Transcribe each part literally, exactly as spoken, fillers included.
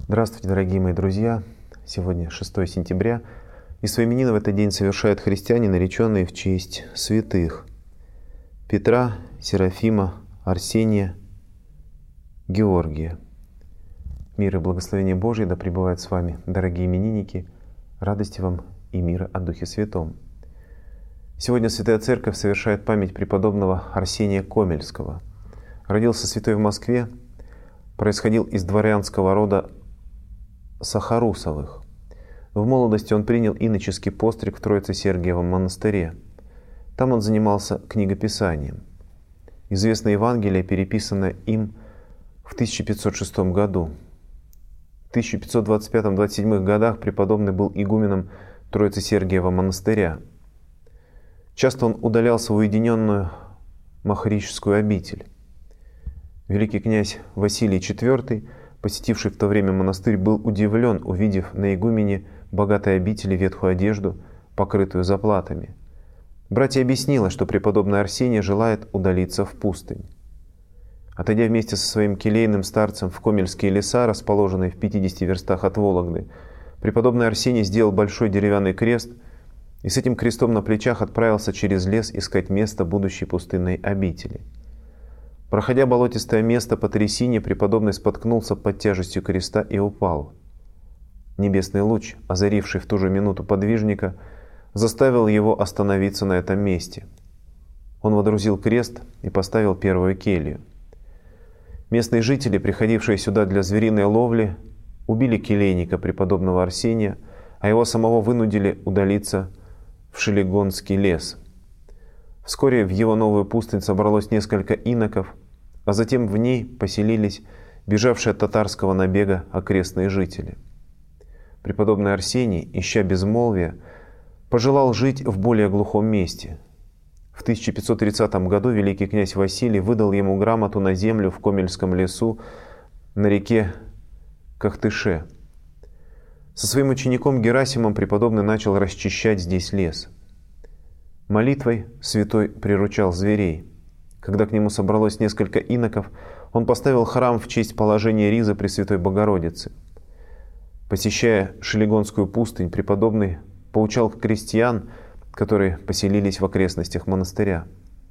Здравствуйте, дорогие мои друзья! Сегодня шестое сентября, и свои именины в этот день совершают христиане, нареченные в честь святых Петра, Серафима, Арсения, Георгия. Мир и благословение Божие да пребывают с вами, дорогие именинники, радости вам и мира от Духе Святом. Сегодня Святая Церковь совершает память преподобного Арсения Комельского. Родился святой в Москве, происходил из дворянского рода Сахарусовых. В молодости он принял иноческий постриг в Троице-Сергиевом монастыре. Там он занимался книгописанием. Известное Евангелие переписано им в тысяча пятьсот шестом году. В тысяча пятьсот двадцать пятом — двадцать седьмом годах преподобный был игуменом Троице-Сергиева монастыря. Часто он удалялся в уединенную махарическую обитель. Великий князь Василий четвёртый, посетивший в то время монастырь, был удивлен, увидев на игумене богатой обители ветхую одежду, покрытую заплатами. Братья объяснило, что преподобный Арсений желает удалиться в пустынь. Отойдя вместе со своим келейным старцем в Комельские леса, расположенные в пятидесяти верстах от Вологды, преподобный Арсений сделал большой деревянный крест и с этим крестом на плечах отправился через лес искать место будущей пустынной обители. Проходя болотистое место по трясине, преподобный споткнулся под тяжестью креста и упал. Небесный луч, озаривший в ту же минуту подвижника, заставил его остановиться на этом месте. Он водрузил крест и поставил первую келью. Местные жители, приходившие сюда для звериной ловли, убили келейника преподобного Арсения, а его самого вынудили удалиться в Шелегонский лес. Вскоре в его новую пустынь собралось несколько иноков, а затем в ней поселились бежавшие от татарского набега окрестные жители. Преподобный Арсений, ища безмолвия, пожелал жить в более глухом месте. В тысяча пятьсот тридцатом году великий князь Василий выдал ему грамоту на землю в Комельском лесу на реке Кахтыше. Со своим учеником Герасимом преподобный начал расчищать здесь лес. Молитвой святой приручал зверей. Когда к нему собралось несколько иноков, он поставил храм в честь положения ризы Пресвятой Богородицы. Посещая Шелегонскую пустынь, преподобный поучал крестьян, которые поселились в окрестностях монастыря.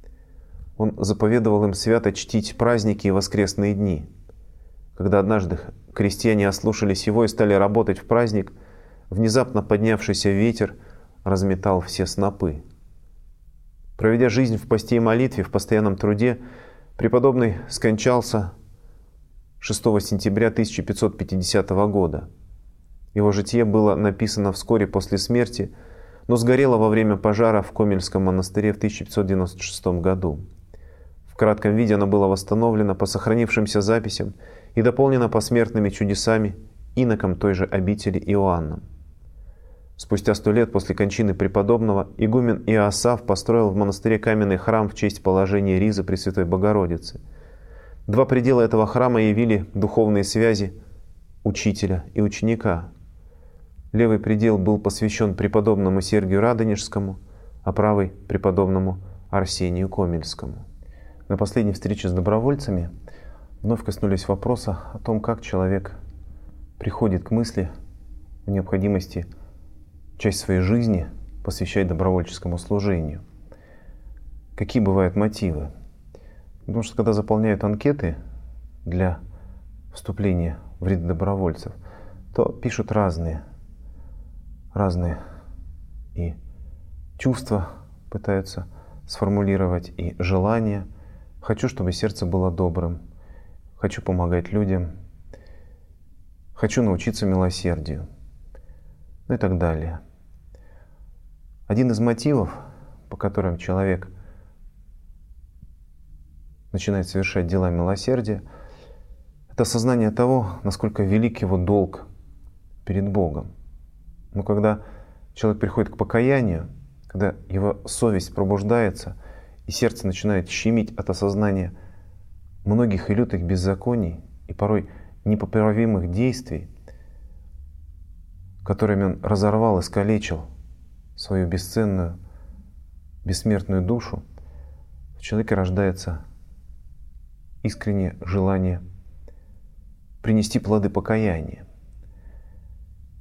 Он заповедовал им свято чтить праздники и воскресные дни. Когда однажды крестьяне ослушались его и стали работать в праздник, внезапно поднявшийся ветер разметал все снопы. Проведя жизнь в посте и молитве, в постоянном труде, преподобный скончался шестого сентября тысяча пятьсот пятидесятого года. Его житие было написано вскоре после смерти, но сгорело во время пожара в Комельском монастыре в тысяча пятьсот девяносто шестом году. В кратком виде оно было восстановлено по сохранившимся записям и дополнено посмертными чудесами иноком той же обители Иоанном. Спустя сто лет после кончины преподобного игумен Иоасаф построил в монастыре каменный храм в честь положения ризы Пресвятой Богородицы. Два предела этого храма явили духовные связи учителя и ученика. Левый предел был посвящен преподобному Сергию Радонежскому, а правый — преподобному Арсению Комельскому. На последней встрече с добровольцами вновь коснулись вопроса о том, как человек приходит к мысли о необходимости часть своей жизни посвящать добровольческому служению. Какие бывают мотивы? Потому что когда заполняют анкеты для вступления в ряды добровольцев, то пишут разные, разные и чувства пытаются сформулировать, и желания. Хочу, чтобы сердце было добрым. Хочу помогать людям. Хочу научиться милосердию. Ну и так далее. Один из мотивов, по которым человек начинает совершать дела милосердия, это осознание того, насколько велик его долг перед Богом. Но когда человек приходит к покаянию, когда его совесть пробуждается, и сердце начинает щемить от осознания многих и лютых беззаконий и порой непоправимых действий, которыми он разорвал, искалечил свою бесценную, бессмертную душу, в человеке рождается искреннее желание принести плоды покаяния.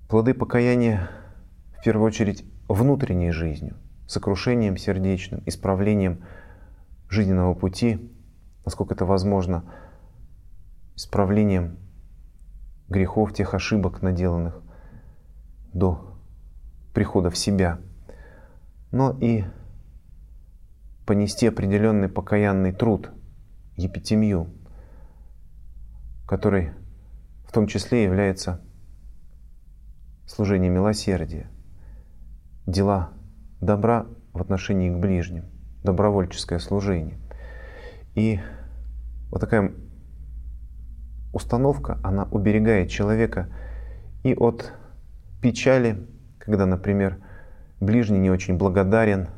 Плоды покаяния в первую очередь внутренней жизнью, сокрушением сердечным, исправлением жизненного пути, насколько это возможно, исправлением грехов, тех ошибок, наделанных до прихода в себя, но и понести определенный покаянный труд, епитемию, который в том числе является служением милосердия, дела добра в отношении к ближним, добровольческое служение. И вот такая установка, она уберегает человека и от печали, когда, например, ближний не очень благодарен,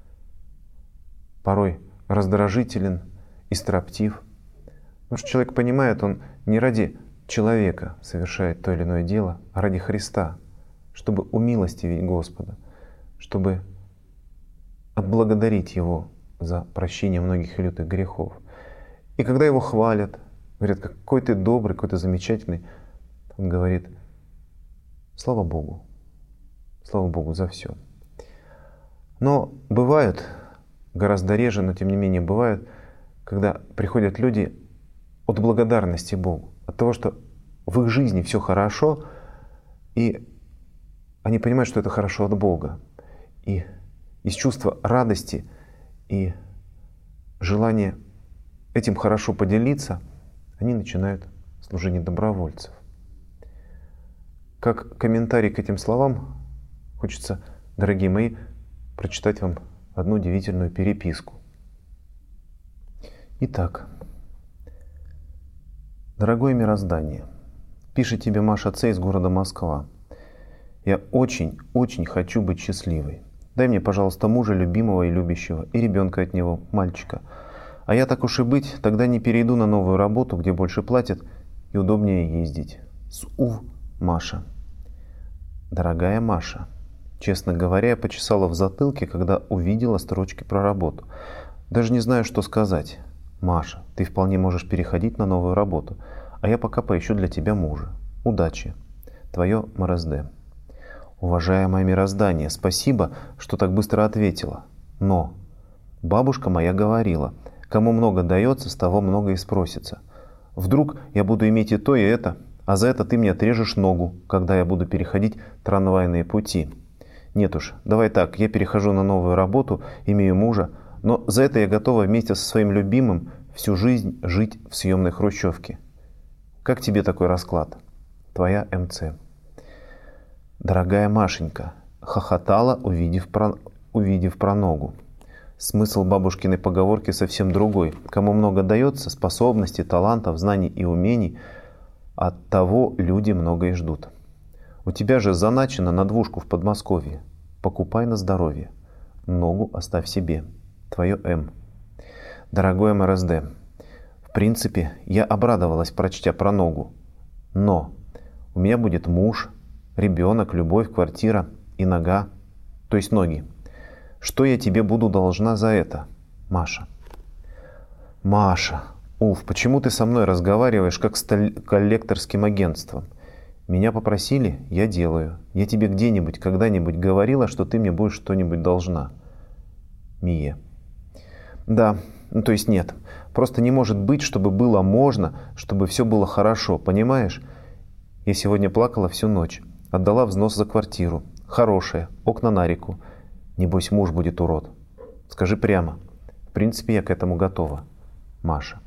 порой раздражителен и строптив. Потому что человек понимает, он не ради человека совершает то или иное дело, а ради Христа, чтобы умилостивить Господа, чтобы отблагодарить Его за прощение многих лютых грехов. И когда его хвалят, говорят, какой ты добрый, какой ты замечательный, он говорит: слава Богу, слава Богу за все. Но бывают, гораздо реже, но тем не менее бывают, когда приходят люди от благодарности Богу, от того, что в их жизни все хорошо, и они понимают, что это хорошо от Бога. И из чувства радости и желания этим хорошо поделиться, они начинают служение добровольцев. Как комментарий к этим словам хочется, дорогие мои, прочитать вам одну удивительную переписку. Итак, дорогое мироздание, пишет тебе Маша Ц. из города Москва. Я очень-очень хочу быть счастливой. Дай мне, пожалуйста, мужа любимого и любящего, и ребенка от него, мальчика. А я, так уж и быть, тогда не перейду на новую работу, где больше платят и удобнее ездить. С У. Маша. Дорогая Маша, честно говоря, я почесала в затылке, когда увидела строчки про работу. Даже не знаю, что сказать. Маша, ты вполне можешь переходить на новую работу, а я пока поищу для тебя мужа. Удачи. Твое МРСД. Уважаемое мироздание, спасибо, что так быстро ответила. Но бабушка моя говорила, кому много дается, с того много и спросится. Вдруг я буду иметь и то, и это, а за это ты мне отрежешь ногу, когда я буду переходить трамвайные пути. Нет уж, давай так, я перехожу на новую работу, имею мужа, но за это я готова вместе со своим любимым всю жизнь жить в съемной хрущевке. Как тебе такой расклад? Твоя МЦ. Дорогая Машенька, хохотала, увидев про, увидев про ногу. Смысл бабушкиной поговорки совсем другой. Кому много дается, способностей, талантов, знаний и умений, от того люди много и ждут. У тебя же заначено на двушку в Подмосковье. Покупай на здоровье. Ногу оставь себе. Твое М. Дорогой МРСД, в принципе, я обрадовалась, прочтя про ногу. Но у меня будет муж, ребенок, любовь, квартира и нога, то есть ноги. Что я тебе буду должна за это, Маша? Маша, уф, почему ты со мной разговариваешь как с коллекторским агентством? Меня попросили, я делаю. Я тебе где-нибудь, когда-нибудь говорила, что ты мне будешь что-нибудь должна. Мия. Да, ну то есть нет. Просто не может быть, чтобы было можно, чтобы все было хорошо, понимаешь? Я сегодня плакала всю ночь. Отдала взнос за квартиру. Хорошая, окна на реку. Небось, муж будет урод. Скажи прямо. В принципе, я к этому готова. Маша.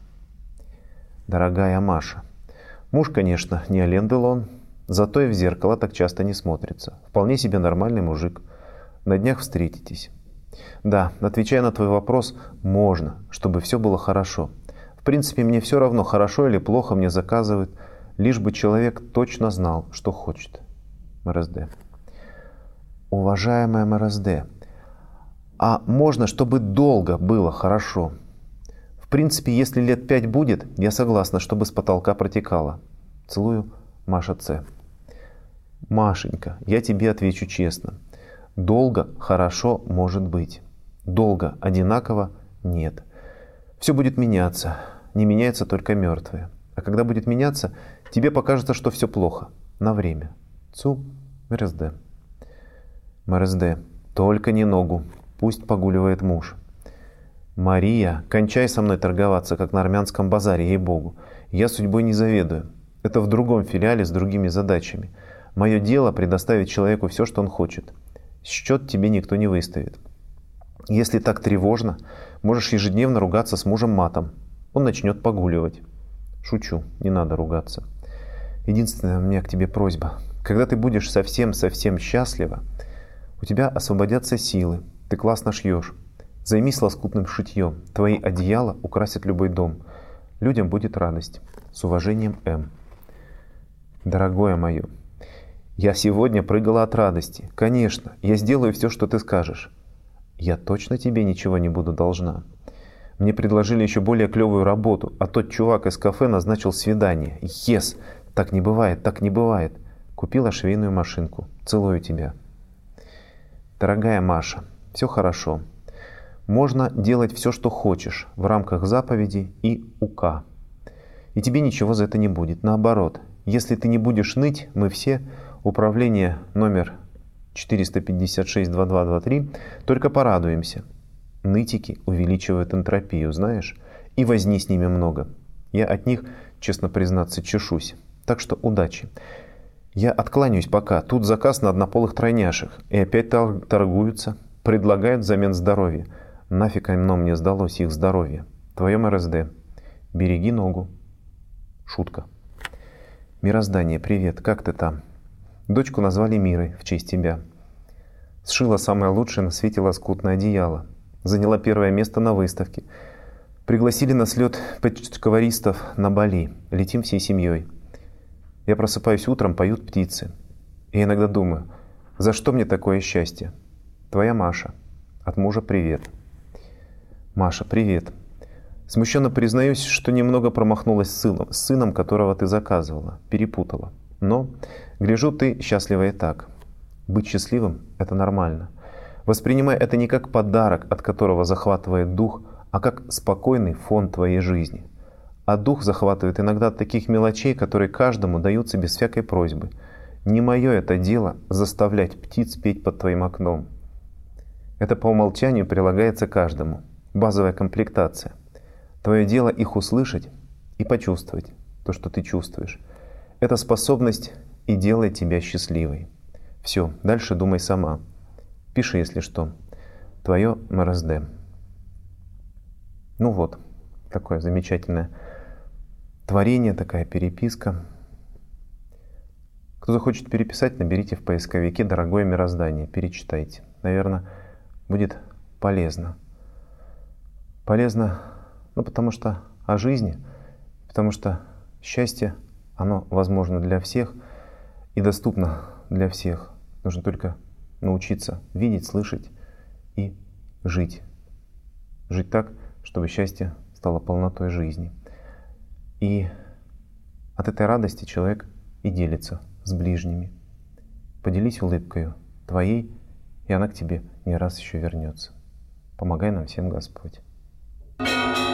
Дорогая Маша. Муж, конечно, не Ален Делон, зато и в зеркало так часто не смотрится. Вполне себе нормальный мужик. На днях встретитесь. Да, отвечая на твой вопрос, можно, чтобы все было хорошо. В принципе, мне все равно, хорошо или плохо мне заказывают, лишь бы человек точно знал, что хочет. МРСД. Уважаемая МРСД, а можно, чтобы долго было хорошо? В принципе, если лет пять будет, я согласна, чтобы с потолка протекало. Целую, Маша Ц. Машенька, я тебе отвечу честно. Долго хорошо может быть. Долго одинаково нет. Все будет меняться. Не меняется только мертвые. А когда будет меняться, тебе покажется, что все плохо. На время. Цу, МРСД. МРСД. Только не ногу. Пусть погуливает муж. Мария, кончай со мной торговаться, как на армянском базаре, ей-богу. Я судьбой не заведую. Это в другом филиале с другими задачами. Мое дело предоставить человеку все, что он хочет. Счет тебе никто не выставит. Если так тревожно, можешь ежедневно ругаться с мужем матом. Он начнет погуливать. Шучу, не надо ругаться. Единственная у меня к тебе просьба. Когда ты будешь совсем-совсем счастлива, у тебя освободятся силы, ты классно шьешь. Займись лоскутным шитьем. Твои одеяла украсят любой дом. Людям будет радость. С уважением, М. Дорогое мое, я сегодня прыгала от радости. Конечно, я сделаю все, что ты скажешь. Я точно тебе ничего не буду должна. Мне предложили еще более клевую работу, а тот чувак из кафе назначил свидание. Ес! Так не бывает, так не бывает. Купила швейную машинку. Целую тебя. Дорогая Маша, все хорошо. Можно делать все, что хочешь, в рамках заповеди и УК. И тебе ничего за это не будет. Наоборот, если ты не будешь ныть, мы все, управление номер четыреста пятьдесят шесть двадцать два двадцать три, только порадуемся. Нытики увеличивают энтропию, знаешь, и возни с ними много. Я от них, честно признаться, чешусь. Так что удачи. Я откланяюсь пока. Тут заказ на однополых тройняшек. И опять торгуются. Предлагают взамен здоровья. Нафиг оно мне сдалось, их здоровье. Твое МРСД. Береги ногу. Шутка. Мироздание, привет, как ты там? Дочку назвали Мирой в честь тебя. Сшила самое лучшее на свете лоскутное одеяло. Заняла первое место на выставке. Пригласили на слет почтковаристов на Бали. Летим всей семьей. Я просыпаюсь утром, поют птицы. И иногда думаю, за что мне такое счастье? Твоя Маша. От мужа привет. Маша, привет. Смущенно признаюсь, что немного промахнулась с сыном, с сыном, которого ты заказывала, перепутала. Но, гляжу, ты счастлива и так. Быть счастливым – это нормально. Воспринимай это не как подарок, от которого захватывает дух, а как спокойный фон твоей жизни. А дух захватывает иногда от таких мелочей, которые каждому даются без всякой просьбы. Не мое это дело заставлять птиц петь под твоим окном. Это по умолчанию прилагается каждому. Базовая комплектация. Твое дело их услышать и почувствовать то, что ты чувствуешь. Эта способность и делает тебя счастливой. Все, дальше думай сама. Пиши, если что. Твое МРСД. Ну вот, такое замечательное творение, такая переписка. Кто захочет переписать, наберите в поисковике «Дорогое мироздание», перечитайте. Наверное, будет полезно. Полезно, ну, потому что о жизни, потому что счастье, оно возможно для всех и доступно для всех. Нужно только научиться видеть, слышать и жить. Жить так, чтобы счастье стало полнотой жизни. И от этой радости человек и делится с ближними. Поделись улыбкою твоей, и она к тебе не раз еще вернется. Помогай нам всем, Господь.